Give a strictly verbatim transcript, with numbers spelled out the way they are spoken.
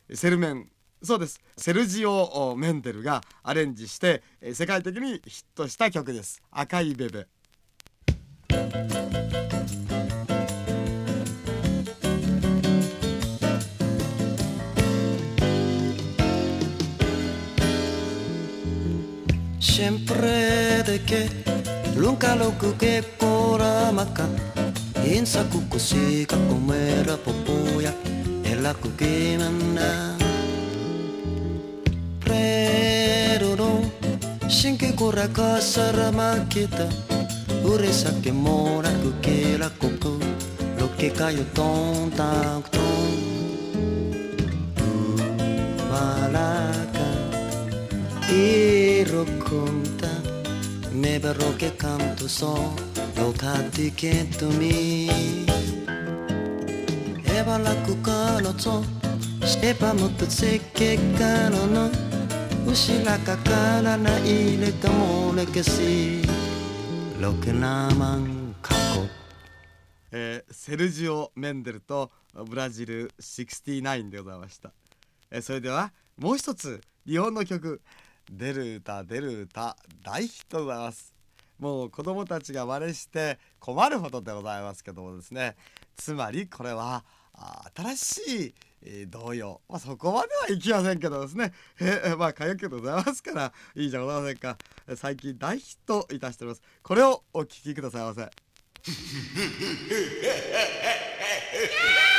セルメン、そうです、セルジオ・メンデルがアレンジして世界的にヒットした曲です。赤いベベ。 Siempre de que nunca lo que cora maca insa kukusika komera popoya ela kukimana Prero shinke kora kasara makita uresa que mora kukela koko lo que cayó ton tan ton Malaca Iro conta me berro che canto so lo catti che tu mi Eva la cuca lo so sepa molto se che canono usi la cacala na ile camole che si lo che naman kako えー、セルジオ・メンデルとブラジルろくじゅうきゅうでございました。えー、それではもう一つ日本の曲、出る歌出る歌大ヒットでございます。もう子供たちが真似して困るほどでございますけどもですね、つまりこれは新しい、えー、童謡、まあ、そこまではいきませんけどですね、えー、まあ歌謡曲でございますからいいじゃございませんか。最近大ヒットいたしております。これをお聴きくださいませ。